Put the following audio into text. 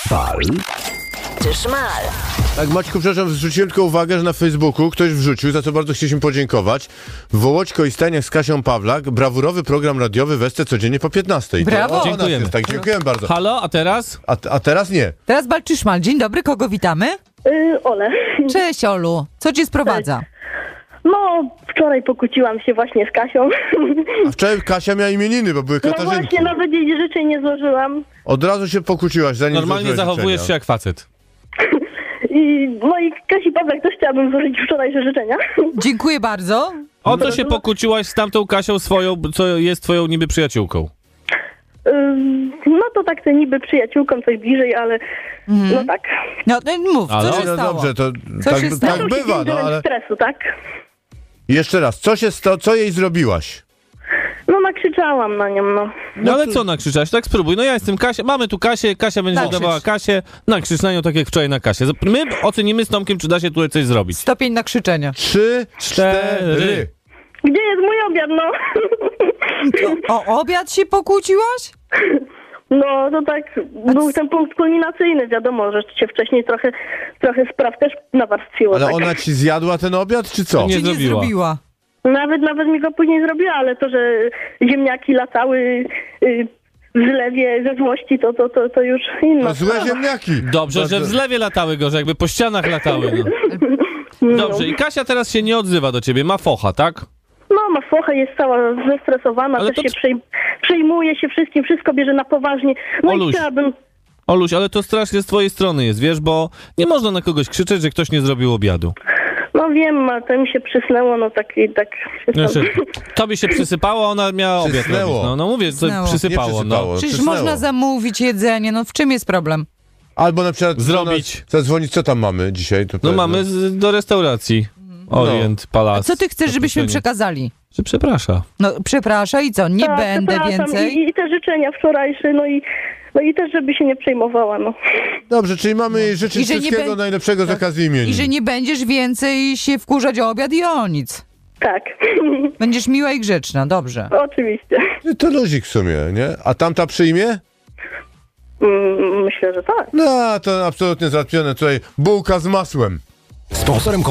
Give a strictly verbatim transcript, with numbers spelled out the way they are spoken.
Pal czy szmal? Tak, Maćku, przepraszam, zwróciłem tylko uwagę, że na Facebooku ktoś wrzucił, za co bardzo chcieliśmy podziękować. Wołoćko i Staniak z Kasią Pawlak, brawurowy program radiowy w Esce codziennie po piętnastej. Brawo! To o nas Dziękujemy. jest, tak, dziękuję bardzo. Halo, a teraz? A, a teraz nie. Teraz Bal czy szmal? Dzień dobry, kogo witamy? Yy, Ole. Cześć, Olu. Co cię sprowadza? No, wczoraj pokłóciłam się właśnie z Kasią. A wczoraj Kasia miała imieniny, bo były No Katarzynki. właśnie, nawet jej życzeń nie złożyłam. Od razu się pokłóciłaś, zanim Normalnie złożyłeś zachowujesz się życzenia. jak facet. I, no i Kasi Pawlak też chciałabym złożyć wczorajsze życzenia. Dziękuję bardzo. O co się pokłóciłaś z tamtą Kasią swoją, co jest twoją niby przyjaciółką? Yy, no to tak to niby przyjaciółką coś bliżej, ale no tak. No, no mów, co Ale- się No stało? dobrze, to Co tak, się stało? tak Zaczął się bywa, dzień no pełen ale... stresu, tak? Jeszcze raz, co się sta... co jej zrobiłaś? No nakrzyczałam na nią, no. No ale co nakrzyczasz? Tak spróbuj. No ja jestem Kasia, mamy tu Kasię, Kasia będzie Nakrzycz. dodawała Kasię, nakrzycz na nią tak jak wczoraj na Kasię. My ocenimy z Tomkiem, czy da się tutaj coś zrobić. Stopień na krzyczenie. Trzy, cztery. Cztery. Gdzie jest mój obiad, no? O obiad się pokłóciłaś? No to tak, był ten punkt kulminacyjny, wiadomo, że się wcześniej trochę, trochę spraw też nawarstwiło. Ale tak. ona ci zjadła ten obiad, czy co? Nie Czy nie zrobiła. zrobiła? Nawet, nawet mi go później zrobiła, ale to, że ziemniaki latały y, w zlewie ze złości, to, to, to, to już inna No, złe sprawa. ziemniaki. Dobrze, że w zlewie latały go, że jakby po ścianach latały. No. Dobrze, i Kasia teraz się nie odzywa do ciebie, ma focha, tak? No, ma focha, jest cała zestresowana, Ale też to- się przej- przejmuje się wszystkim, wszystko bierze na poważnie. No Oluś. i chciałabym... Oluś, ale to strasznie z twojej strony jest, wiesz, bo nie można na kogoś krzyczeć, że ktoś nie zrobił obiadu. No wiem, ale to mi się przysnęło, no tak i tak... się Znaczy, tam- tobie się przysypało, a ona miała obiad Przysnęło. robić. No, no mówię, to Przysnęło. przysypało, Nie no. przysypało. Przecież Przysnęło. można zamówić jedzenie, no w czym jest problem? Albo na przykład Zrobić. do nas Zadzwonić, co tam mamy dzisiaj? To No powiedzmy. mamy z, do restauracji. Orient Palace. Co ty chcesz, żebyśmy Zaproszenie. przekazali? Że przeprasza. No przepraszam i co, nie Tak, będę przepraszam. więcej? I, I te życzenia wczorajsze, no i, no i też, żeby się nie przejmowała, no. Dobrze, czyli mamy jej życzyć I że nie wszystkiego bę- najlepszego z Tak. okazji imienin. I że nie będziesz więcej się wkurzać o obiad i o nic. Tak, Będziesz miła i grzeczna, dobrze. oczywiście. To luzik w sumie, nie? A tamta przyjmie? Mm, Myślę, że tak. No, to absolutnie załatwione. Tutaj bułka z masłem. Sponsorem